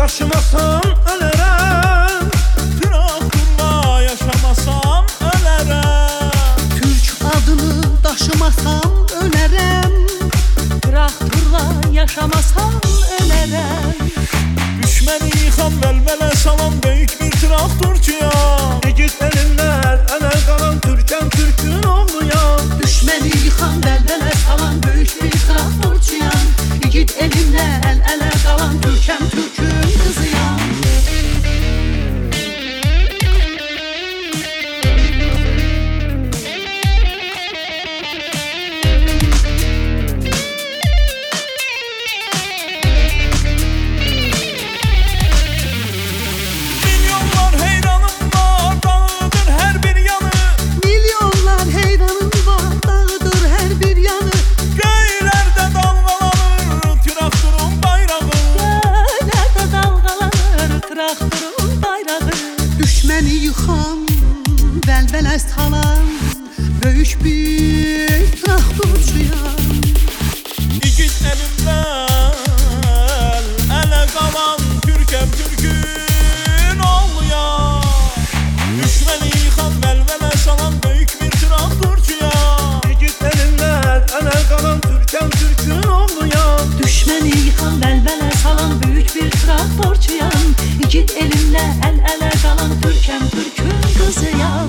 daşımasam ölərəm. Traktorla yaşamasam ölərəm. Türk adını daşımasam ölərəm. Traktorla yaşamasam ölərəm. Düşməni yıxan vəlvələ salan böyük bir traktorçuyam. İgid elinlər ələ qalan Türkəm, Türkün oğluyam. Düşməni yıxan bəlbələ salan böyük bir traktorçuyam. İgid elimlə əl-ələ qalan Türkəm, Türkün qızıyam. Milyonlar heyranım var, dağıdır hər bir yanı. Milyonlar heyranım var, dağıdır hər bir yanı. Göylərdə dalgalanır traktorun bayrağı. Göylərdə dalgalanır traktorun bayrağı. Düşməni yıxan, vəlvələ salan böyük bir traktorçuyam. İgid elimdən ələ qalan Türkəm, Türkün oğluyam. Düşməni yıxan vəlvələ salan böyük bir traktorçuyam. İgid elinlər ələ qalan Türkəm, Türkün oğluyam. Düşməni yıxan vəlvələ salan böyük bir traktorçuyam. İgid elimlə əl-ələ qalan Türkəm, Türkün qızıyam.